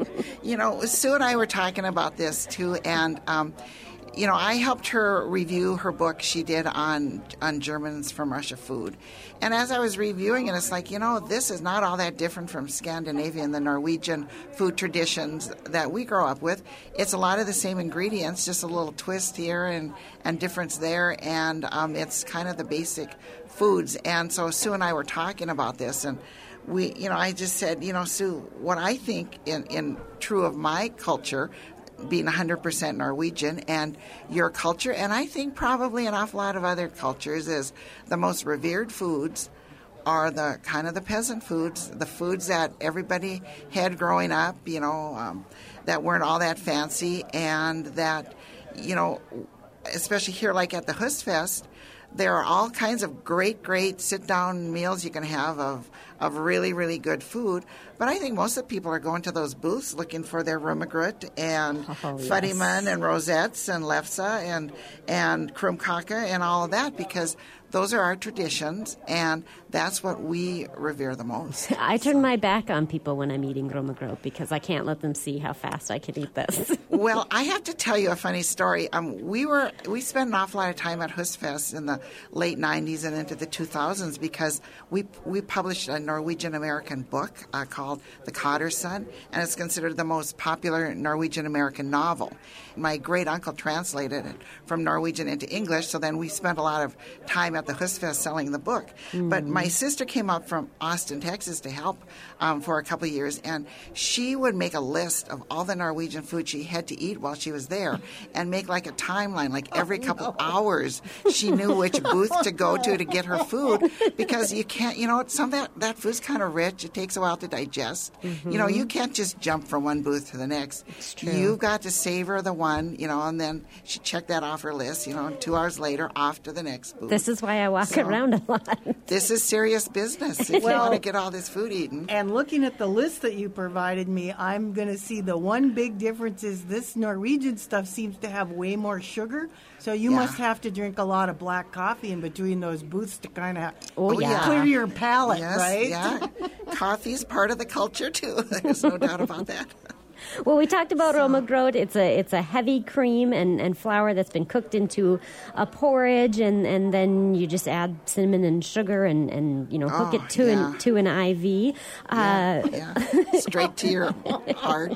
S16: You know, Sue and I were talking about this, too, and um, you know, I helped her review her book she did on on Germans from Russia food. And as I was reviewing it, it's like, you know, this is not all that different from Scandinavian, the Norwegian food traditions that we grow up with. It's a lot of the same ingredients, just a little twist here and, and difference there. And um, it's kind of the basic foods. And so Sue and I were talking about this, and we, you know, I just said, you know, Sue, what I think in, in true of my culture, being one hundred percent Norwegian, and your culture, and I think probably an awful lot of other cultures, is the most revered foods are the kind of the peasant foods, the foods that everybody had growing up, you know, um, that weren't all that fancy, and that, you know, especially here like at the Husfest, there are all kinds of great, great sit-down meals you can have of, of really, really good food. But I think most of the people are going to those booths looking for their rummegrut and
S1: oh, yes.
S16: fuddyman and rosettes and lefse and, and krumkake and all of that, because those are our traditions, and that's what we revere the most.
S1: I turn my back on people when I'm eating rummegrot because I can't let them see how fast I can eat this.
S16: Well, I have to tell you a funny story. Um, we were we spent an awful lot of time at Husfest in the late nineties and into the two thousands because we we published a Norwegian-American book uh, called The Cotter's Son, and it's considered the most popular Norwegian-American novel. My great-uncle translated it from Norwegian into English, so then we spent a lot of time at the Husfest selling the book. Mm-hmm. But my sister came up from Austin, Texas to help um, for a couple of years, and she would make a list of all the Norwegian food she had to eat while she was there and make like a timeline, like every couple oh, no. hours she knew which booth to go to to get her food, because you can't, you know, some of that, that food's kind of rich. It takes a while to digest. Mm-hmm. You know, you can't just jump from one booth to the next.
S1: It's true.
S16: You've got to savor the one, you know, and then she checked that off her list, you know, and two hours later, off to the next booth.
S1: This is why I walk
S16: so,
S1: around a lot.
S16: This is serious business if well, you want to get all this food eaten.
S17: And looking at the list that you provided me, I'm going to see the one big difference is this Norwegian stuff seems to have way more sugar. So you
S16: yeah.
S17: must have to drink a lot of black coffee in between those booths to kind of
S1: oh, yeah.
S17: clear your palate,
S16: yes,
S17: right?
S16: Yeah, coffee's part of the culture too. There's no doubt about that.
S1: Well, we talked about so. rummegrot. It's a it's a heavy cream and, and flour that's been cooked into a porridge, and, and then you just add cinnamon and sugar and, and you know hook
S16: oh,
S1: it to
S16: yeah.
S1: an to an I V.
S16: Yeah, uh, yeah. Straight to your heart.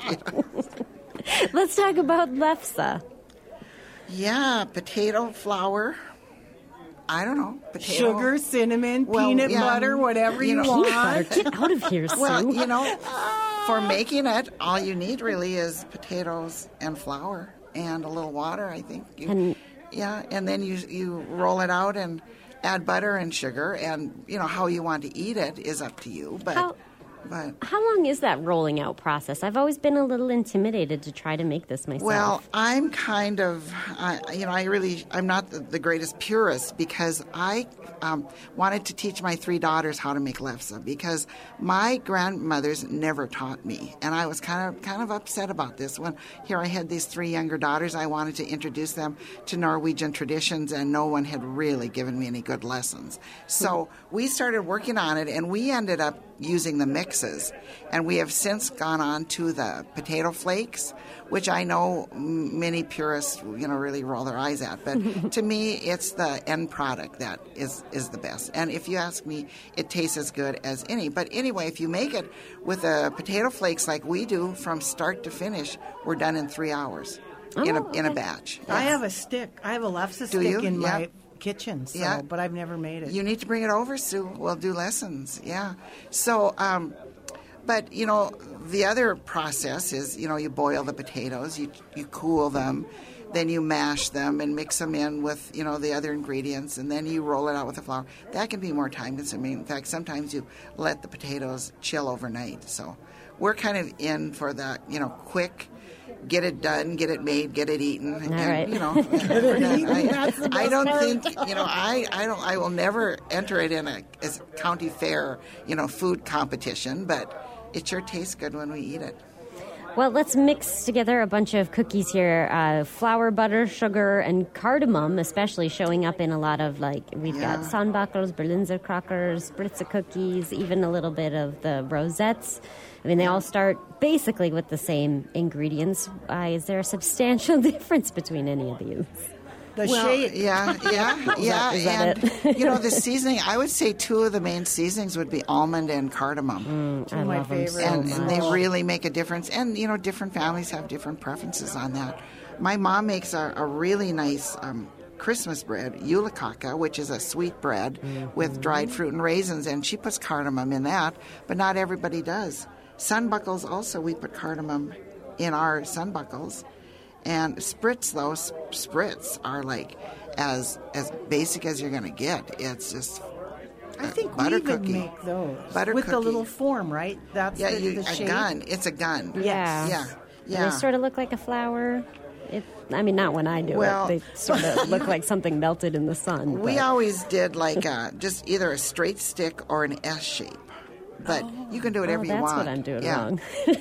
S1: Let's talk about lefse.
S16: Yeah, potato flour. I don't know. Potato.
S17: Sugar, cinnamon,
S16: well,
S17: peanut
S16: yeah,
S17: butter, whatever you,
S16: you know,
S17: want.
S1: Butter. Get out of here, Sue.
S16: Well, you know, for making it, all you need really is potatoes and flour and a little water, I think. You,
S1: and,
S16: yeah, and then you you roll it out and add butter and sugar, and, you know, how you want to eat it is up to you. But
S1: how,
S16: but
S1: how long is that rolling out process? I've always been a little intimidated to try to make this myself.
S16: Well, I'm kind of, uh, you know, I really, I'm not the, the greatest purist because I um, wanted to teach my three daughters how to make lefse because my grandmothers never taught me, and I was kind of kind of upset about this. When here I had these three younger daughters, I wanted to introduce them to Norwegian traditions, and no one had really given me any good lessons. So we started working on it, and we ended up using the mixes, and we have since gone on to the potato flakes, which I know many purists, you know, really roll their eyes at. But to me, it's the end product that is, is the best. And if you ask me, it tastes as good as any. But anyway, if you make it with the potato flakes like we do from start to finish, we're done in three hours
S1: oh,
S16: in a
S1: okay.
S16: in a batch. Yes.
S17: I have a stick. I have a lefse
S16: Do
S17: stick
S16: you?
S17: in
S16: yeah.
S17: my kitchen, so,
S16: yeah.
S17: but I've never made it.
S16: You need to bring it over, Sue. We'll do lessons. Yeah. So, um, but, you know, the other process is, you know, you boil the potatoes, you you cool them, then you mash them and mix them in with, you know, the other ingredients, and then you roll it out with the flour. That can be more time consuming. In fact, sometimes you let the potatoes chill overnight. So we're kind of in for the, you know, quick, get it done, get it made, get it eaten.
S1: All
S16: and,
S1: right.
S16: you know,
S1: Get it eaten,
S16: I,
S1: that's the
S16: I
S1: best
S16: don't
S1: part.
S16: think, you know, I, I don't, I will never enter it in a, as county fair, you know, food competition, but it sure tastes good when we eat it.
S1: Well, let's mix together a bunch of cookies here. Uh, flour, butter, sugar, and cardamom, especially showing up in a lot of, like, we've
S16: Yeah.
S1: got Sandbachels, Berlinser Crackers, Spritzer cookies, even a little bit of the rosettes. I mean, they all start basically with the same ingredients. Uh, is there a substantial difference between any of these?
S17: The
S16: well,
S17: shape.
S16: yeah, yeah,
S1: Is that-
S16: yeah.
S1: is that
S16: and,
S1: it?
S16: you know, the seasoning, I would say two of the main seasonings would be almond and cardamom.
S1: I love them so
S16: and, and they
S1: much.
S16: really make a difference. And, you know, different families have different preferences on that. My mom makes a, a really nice um, Christmas bread, Julekaka, which is a sweet bread with dried fruit and raisins, and she puts cardamom in that, but not everybody does. Sunbuckles also, we put cardamom in our sunbuckles. And spritz, though, spritz are like as as basic as you're going to get. It's just
S17: I think
S16: butter
S17: we even
S16: cookie.
S17: make those
S16: Butter
S17: with the
S16: cookie.
S17: little form, right? That's
S16: Yeah,
S17: the,
S16: you,
S17: the
S16: a
S17: shape.
S16: gun. It's a gun.
S1: Yeah.
S16: Yeah.
S1: Do
S16: Yeah.
S1: They sort of look like a flower. It, I mean, not when I do
S16: Well-
S1: it. They sort of look like something melted in the sun.
S16: We
S1: but-
S16: always did like a, just either a straight stick or an S shape. But you can do
S1: Oh,
S16: whatever you
S1: that's
S16: want.
S1: what I'm doing
S16: yeah.
S1: wrong.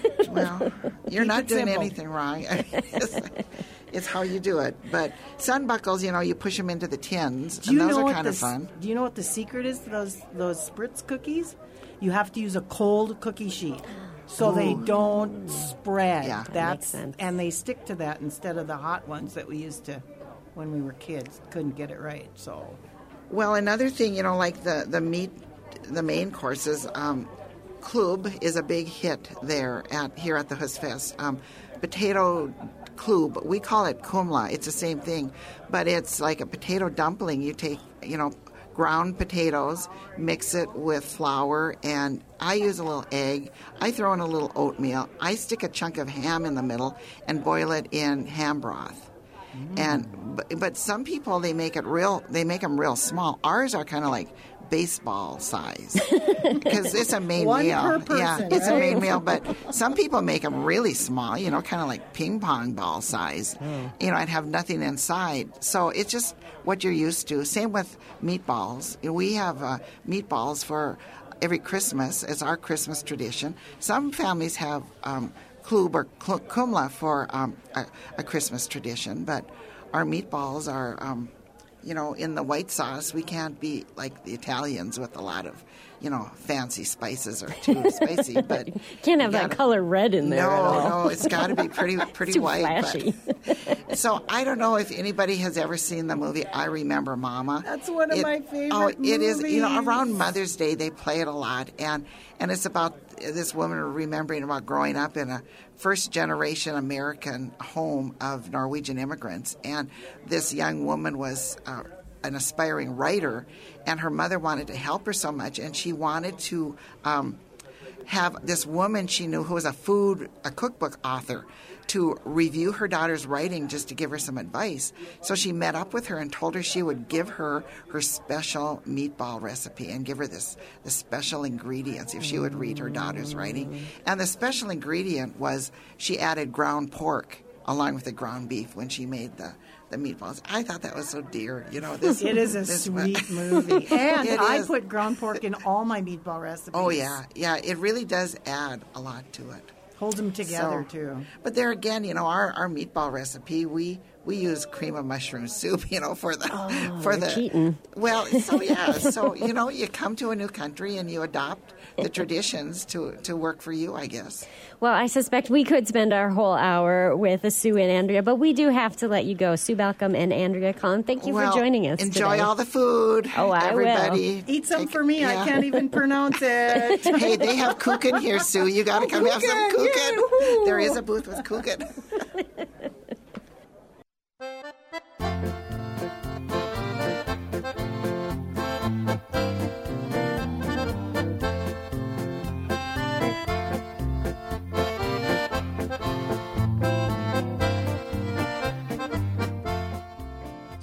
S16: Well, you're
S17: Keep
S16: not
S17: it
S16: doing
S17: simple.
S16: anything wrong. it's, it's how you do it. But sunbuckles, you know, you push them into the tins,
S17: Do
S16: and
S17: you
S16: those
S17: know
S16: are
S17: what
S16: kind
S17: the,
S16: of fun.
S17: Do you know what the secret is to those those spritz cookies? You have to use a cold cookie sheet so they
S16: Ooh.
S17: don't spread.
S16: Yeah.
S17: That's
S1: Makes sense.
S17: and they stick to that instead of the hot ones that we used to when we were kids. Couldn't get it right. So
S16: Well, another thing, you know, like the, the meat, the main courses, um, klub is a big hit there at here at the Husfest. Um, potato klub, we call it kumla. It's the same thing, but it's like a potato dumpling. You take, you know, ground potatoes, mix it with flour, and I use a little egg. I throw in a little oatmeal. I stick a chunk of ham in the middle and boil it in ham broth. And but, but some people they make it real. They make them real small. Ours are kind of like baseball size because it's a main
S17: One
S16: meal.
S17: per person,
S16: yeah, it's a
S17: right?
S16: main meal. But some people make them really small. You know, kind of like ping pong ball size. You know, and have nothing inside. So it's just what you're used to. Same with meatballs. We have uh, meatballs for every Christmas. It's our Christmas tradition. Some families have. Um, klub or kl- kumla for um, a, a Christmas tradition, but our meatballs are, um, you know, in the white sauce. We can't be like the Italians with a lot of, you know, fancy spices or too spicy. But
S1: Can't have
S16: you
S1: that
S16: gotta-
S1: color red in there
S16: No,
S1: at all.
S16: no, it's got to be pretty, pretty
S1: Too
S16: white.
S1: flashy.
S16: But, so I don't know if anybody has ever seen the movie I Remember Mama.
S17: That's one of
S16: It-
S17: my favorite
S16: Oh, it is. You know,
S17: movies.
S16: around Mother's Day they play it a lot, and and it's about this woman remembering about growing up in a first generation American home of Norwegian immigrants, and this young woman was. Uh, an aspiring writer, and her mother wanted to help her so much, and she wanted to um, have this woman she knew who was a food, a cookbook author, to review her daughter's writing just to give her some advice. So she met up with her and told her she would give her her special meatball recipe and give her this the special ingredients if she would read her daughter's writing. And the special ingredient was she added ground pork along with the ground beef when she made the the meatballs. I thought that was so dear. You know, this
S17: it is a
S16: this
S17: sweet movie, and
S16: It
S17: I
S16: is.
S17: put ground pork in all my meatball recipes.
S16: Oh yeah, yeah. It really does add a lot to it.
S17: Holds them together
S16: So-
S17: too.
S16: But there again, you know, our, our meatball recipe, we we use cream of mushroom soup, you know, for the for
S1: you're
S16: the
S1: cheating.
S16: Well, so yeah, so you know, you come to a new country and you adopt the traditions to to work for you, I guess.
S1: Well, I suspect we could spend our whole hour with Sue and Andrea, but we do have to let you go. Sue Balcom and Andrea Collin, thank you
S16: Well,
S1: for joining us
S16: Enjoy
S1: today.
S16: all the food.
S1: Oh, I will.
S16: Everybody.
S17: Eat some
S16: Take-
S17: for me.
S16: yeah.
S17: I can't even pronounce it.
S16: Hey, they have kuchen here, Sue. You got to come have some
S17: Kuchen,
S16: kuchen.
S17: yeah, woohoo.
S16: There is a booth with kuchen.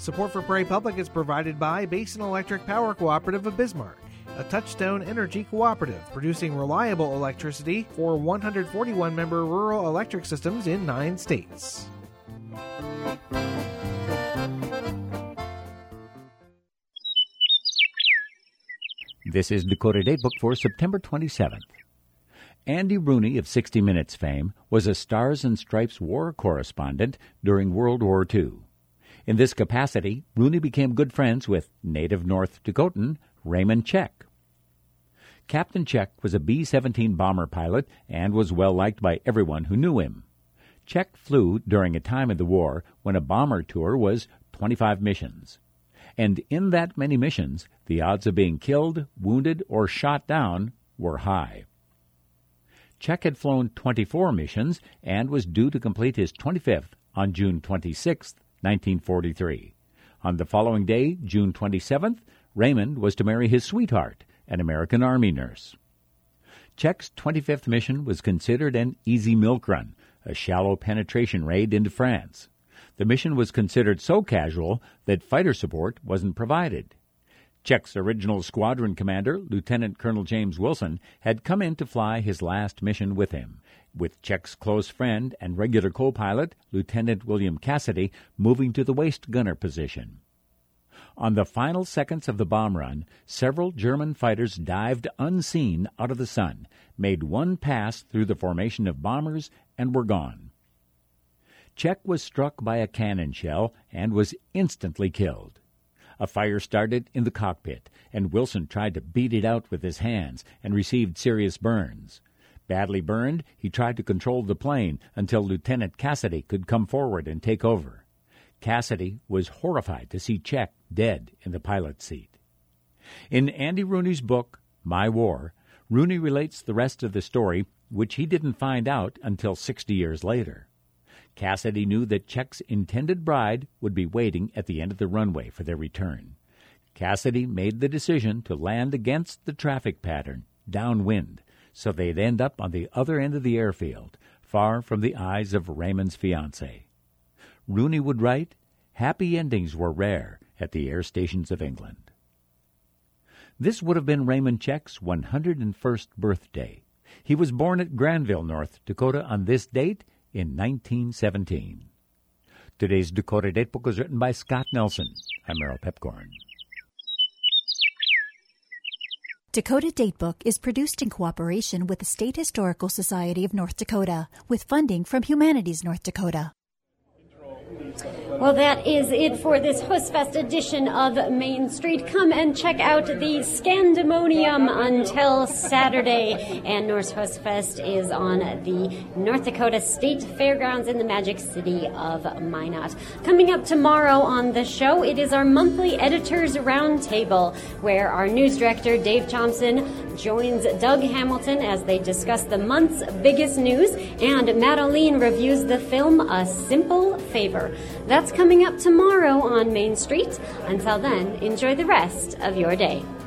S18: Support for Prairie Public is provided by Basin Electric Power Cooperative of Bismarck, a Touchstone Energy cooperative producing reliable electricity for one hundred forty-one member rural electric systems in nine states.
S19: This is Dakota Datebook for September twenty-seventh. Andy Rooney of sixty minutes fame was a Stars and Stripes war correspondent during World War Two. In this capacity, Rooney became good friends with native North Dakotan Raymond Check. Captain Check was a B seventeen bomber pilot and was well liked by everyone who knew him. Check flew during a time in the war when a bomber tour was twenty-five missions. And in that many missions, the odds of being killed, wounded, or shot down were high. Check had flown twenty-four missions and was due to complete his twenty-fifth on June twenty-sixth, nineteen forty-three. On the following day, June twenty-seventh, Raymond was to marry his sweetheart, an American Army nurse. Check's twenty-fifth mission was considered an easy milk run, a shallow penetration raid into France. The mission was considered so casual that fighter support wasn't provided. Check's original squadron commander, Lieutenant Colonel James Wilson, had come in to fly his last mission with him, with Check's close friend and regular co-pilot, Lieutenant William Cassidy, moving to the waist gunner position. On the final seconds of the bomb run, several German fighters dived unseen out of the sun, made one pass through the formation of bombers, and were gone. Check was struck by a cannon shell and was instantly killed. A fire started in the cockpit, and Wilson tried to beat it out with his hands and received serious burns. Badly burned, he tried to control the plane until Lieutenant Cassidy could come forward and take over. Cassidy was horrified to see Check dead in the pilot's seat. In Andy Rooney's book, My War, Rooney relates the rest of the story, which he didn't find out until sixty years later. Cassidy knew that Check's intended bride would be waiting at the end of the runway for their return. Cassidy made the decision to land against the traffic pattern, downwind, so they'd end up on the other end of the airfield, far from the eyes of Raymond's fiancée. Rooney would write, "Happy endings were rare at the air stations of England." This would have been Raymond Check's one hundred first birthday. He was born at Granville, North Dakota, on this date in nineteen seventeen. Today's Dakota Datebook was written by Scott Nelson. I'm Merrill Pepcorn.
S20: Dakota Datebook is produced in cooperation with the State Historical Society of North Dakota, with funding from Humanities North Dakota.
S1: Well, that is it for this HUSFest edition of Main Street. Come and check out the Scandemonium until Saturday. And Norse HUSFest is on the North Dakota State Fairgrounds in the Magic City of Minot. Coming up tomorrow on the show, it is our monthly Editors Roundtable, where our news director, Dave Thompson, joins Doug Hamilton as they discuss the month's biggest news, and Matt O'Lean reviews the film A Simple Favor. That's coming up tomorrow on Main Street. Until then, enjoy the rest of your day.